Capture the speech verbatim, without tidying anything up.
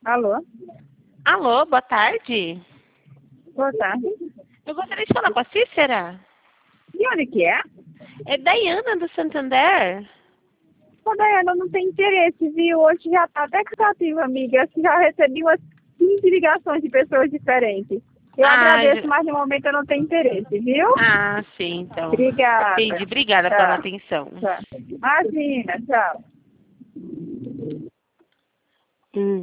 Alô? Alô, boa tarde. Boa tarde. Eu gostaria de falar com a Cícera. E onde que é? É Daiana do Santander. Ô, Daiana, não tem interesse, viu? Hoje já tá até cansativo, amiga. Eu já recebi umas quinze ligações de pessoas diferentes. Eu Ah, agradeço, já- mas no momento eu não tenho interesse, viu? ah, sim, então. Entendi. Obrigada. Obrigada pela Tchau. atenção. Tchau. Imagina, tchau. Hum.